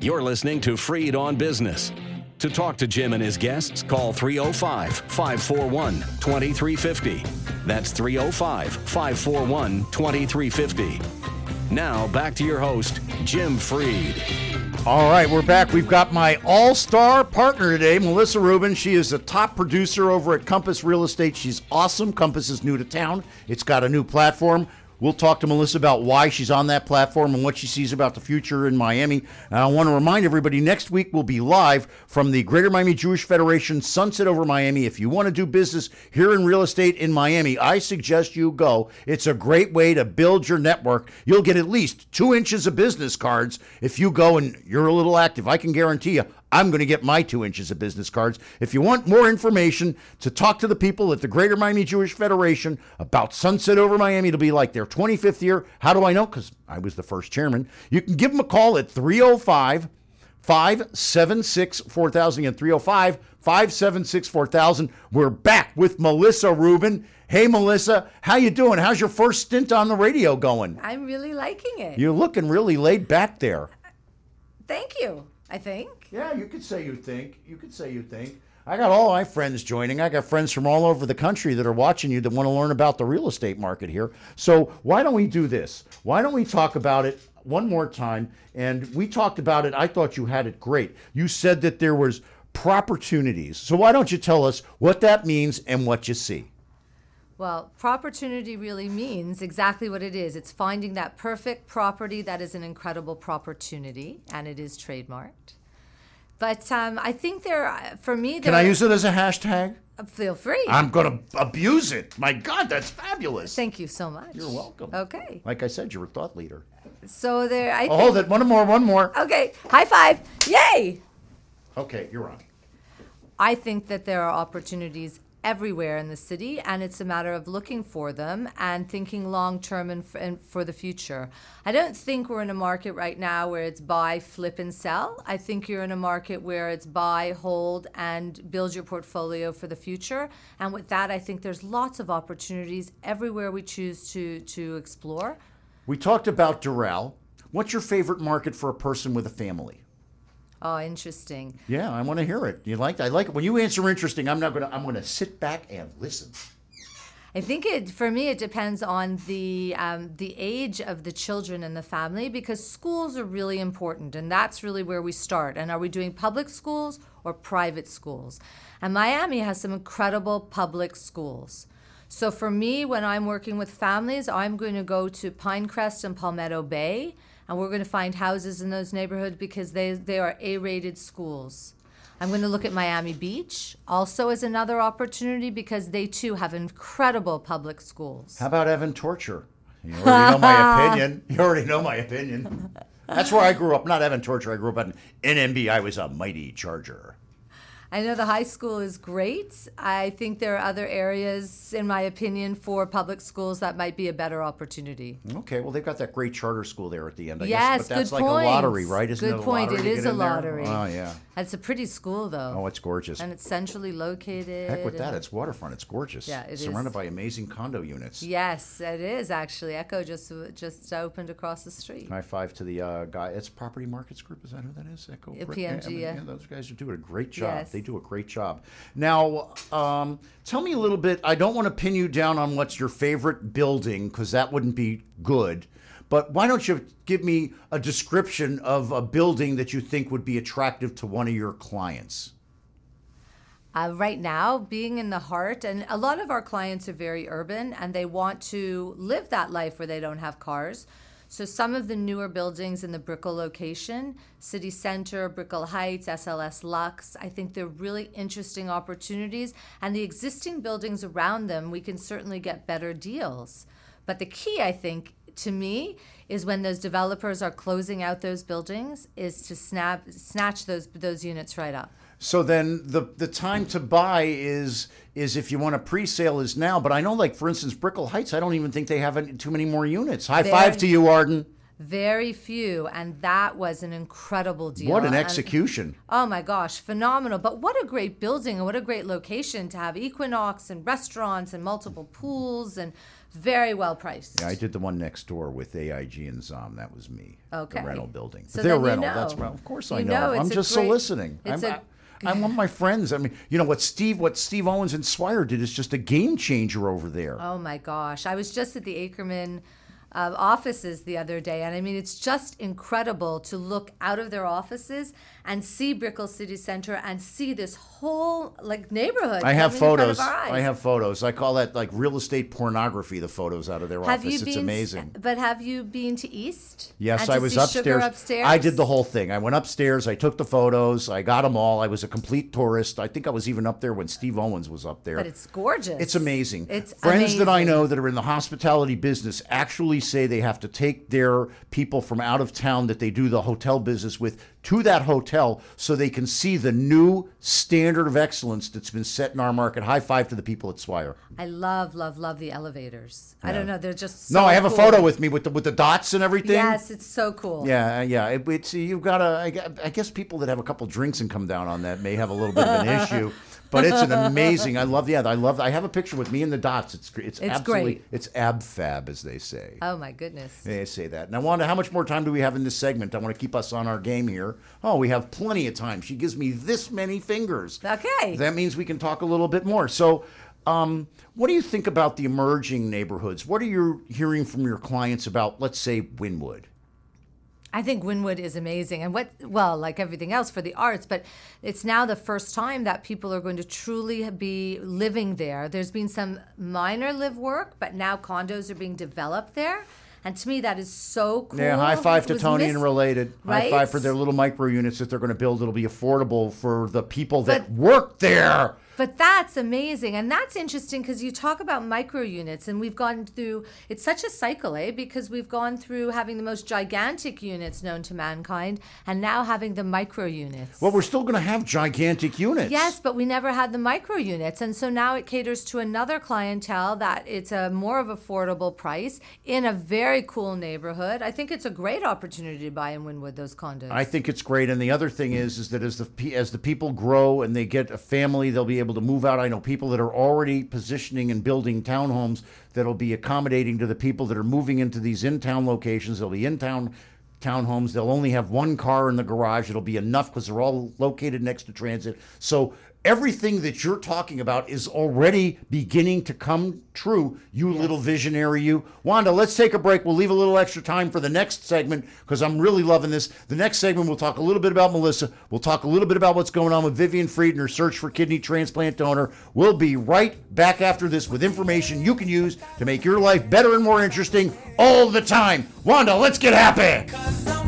You're listening to Freed on Business. To talk to Jim and his guests, call 305-541-2350. That's 305-541-2350. Now, back to your host, Jim Freed. All right, we're back. We've got my all-star partner today, Melissa Rubin. She is the top producer over at Compass Real Estate. She's awesome. Compass is new to town. It's got a new platform. We'll talk to Melissa about why she's on that platform and what she sees about the future in Miami. And I want to remind everybody, next week we'll be live from the Greater Miami Jewish Federation Sunset over Miami. If you want to do business here in real estate in Miami, I suggest you go. It's a great way to build your network. You'll get at least 2 inches of business cards if you go and you're a little active. I can guarantee you, I'm going to get my 2 inches of business cards. If you want more information to talk to the people at the Greater Miami Jewish Federation about Sunset over Miami, it'll be like their 25th year. How do I know? Because I was the first chairman. You can give them a call at 305-576-4000. Again, 305-576-4000. We're back with Melissa Rubin. Hey, Melissa, how you doing? How's your first stint on the radio going? I'm really liking it. You're looking really laid back there. Thank you, I think. Yeah, you could say you think. I got all my friends joining. I got friends from all over the country that are watching you that want to learn about the real estate market here. So why don't we do this? Why don't we talk about it one more time? And we talked about it. I thought you had it great. You said that there was propertunities. So why don't you tell us what that means and what you see? Well, propertunity really means exactly what it is. It's finding that perfect property that is an incredible propertunity, and it is trademarked. But I think for me... Can I use it as a hashtag? Feel free. I'm going to abuse it. My God, that's fabulous. Thank you so much. You're welcome. Okay. Like I said, you're a thought leader. So there... Hold it. One more. Okay. High five. Yay! Okay, you're on. I think that there are opportunities everywhere in the city, and it's a matter of looking for them and thinking long-term and for the future. I don't think we're in a market right now where it's buy, flip, and sell. I think you're in a market where it's buy, hold, and build your portfolio for the future. And with that, I think there's lots of opportunities everywhere we choose to explore. We talked about Doral. What's your favorite market for a person with a family? Oh, interesting. Yeah, I want to hear it. I like it. When you answer interesting, I'm going to sit back and listen. I think for me it depends on the age of the children in the family, because schools are really important, and that's really where we start. And are we doing public schools or private schools? And Miami has some incredible public schools. So for me, when I'm working with families, I'm going to go to Pinecrest and Palmetto Bay, and we're going to find houses in those neighborhoods because they are A-rated schools. I'm going to look at Miami Beach also as another opportunity because they too have incredible public schools. How about Evan Torture? You already know my opinion. That's where I grew up. Not Evan Torture. I grew up in NMB. I was a mighty Charger. I know the high school is great. I think there are other areas, in my opinion, for public schools that might be a better opportunity. Okay, well, they've got that great charter school there at the end, I yes, guess. But that's good like point. A lottery, right? Isn't good it a point. lottery It is a lottery. Oh, yeah. It's a pretty school, though. Oh, it's gorgeous. And it's centrally located. Heck with that. It's waterfront. It's gorgeous. Yeah, it is. Surrounded by amazing condo units. Yes, it is, actually. Echo just opened across the street. High five to the guy. It's Property Markets Group. Is that who that is? Echo? PMG, yeah. Those guys are doing a great job. Yes. They do a great job. Now, tell me a little bit. I don't want to pin you down on what's your favorite building, because that wouldn't be good. But why don't you give me a description of a building that you think would be attractive to one of your clients? Right now, being in the heart, and a lot of our clients are very urban, and they want to live that life where they don't have cars. So some of the newer buildings in the Brickell location, City Center, Brickell Heights, SLS Lux, I think they're really interesting opportunities. And the existing buildings around them, we can certainly get better deals. But the key, I think, to me, is when those developers are closing out those buildings, is to snatch those units right up. So then the time to buy is if you want a pre-sale is now. But I know, like, for instance, Brickell Heights, I don't even think they have too many more units. High five to you, Arden. Very few, and that was an incredible deal. What an execution. Oh my gosh, phenomenal. But what a great building and what a great location to have Equinox and restaurants and multiple pools and very well priced. Yeah, I did the one next door with AIG and ZOM. That was me. Okay. The rental building. So Their then you rental. know. That's right. Of course I You know. know, I'm it's a just great- soliciting. it's I'm one of my friends. I mean, you know what Steve Owens and Swire did is just a game changer over there. Oh my gosh. I was just at the Ackerman offices the other day, and I mean, it's just incredible to look out of their offices and see Brickell City Center and see this whole like neighborhood. I have coming in front of photos. our eyes. I have photos. I call that like real estate pornography, the photos out of their Have office. you It's been, amazing. But have you been to East? Yes, And I to was see Sugar upstairs. I did the whole thing. I went upstairs. I took the photos. I got them all. I was a complete tourist. I think I was even up there when Steve Owens was up there. But it's gorgeous. It's amazing. It's Friends that I amazing. know that are in the hospitality business actually say they have to take their people from out of town that they do the hotel business with to that hotel so they can see the new standard of excellence that's been set in our market. High five to the people at Swire. I love the elevators. I don't know, they're just so No, I have cool. a photo with me with the dots and everything. Yes, it's so cool. Yeah, yeah. It's you've got to. I guess people that have a couple drinks and come down on that may have a little bit of an issue, but it's an amazing. I love. Yeah, I have a picture with me and the dots. It's absolutely. great. It's ab fab, as they say. Oh my goodness. They say that. Now, Wanda, how much more time do we have in this segment? I want to keep us on our game here. Oh, we have plenty of time. She gives me this many fingers. Okay. That means we can talk a little bit more. So, what do you think about the emerging neighborhoods? What are you hearing from your clients about, let's say, Wynwood? I think Wynwood is amazing, and like everything else for the arts, but it's now the first time that people are going to truly be living there. There's been some minor live work, but now condos are being developed there. And to me, that is so cool. Yeah, high five It to was Tony and Related. High Right? five for their little micro units that they're going to build. It'll be affordable for the people that work there. But that's amazing. And that's interesting because you talk about micro units, and we've gone through, it's such a cycle, because we've gone through having the most gigantic units known to mankind and now having the micro units. Well, we're still going to have gigantic units. Yes, but we never had the micro units. And so now it caters to another clientele that it's a more of affordable price in a very cool neighborhood. I think it's a great opportunity to buy in Wynwood, those condos. I think it's great. And the other thing is that as the people grow and they get a family, they'll be able to move out. I know people that are already positioning and building townhomes that'll be accommodating to the people that are moving into these in-town locations. They'll be in-town townhomes. They'll only have one car in the garage. It'll be enough because they're all located next to transit. So everything that you're talking about is already beginning to come true, you little visionary, you. Wanda, let's take a break. We'll leave a little extra time for the next segment because I'm really loving this. The next segment, we'll talk a little bit about Melissa. We'll talk a little bit about what's going on with Vivian Fried and her search for kidney transplant donor. We'll be right back after this with information you can use to make your life better and more interesting all the time. Wanda, let's get happy.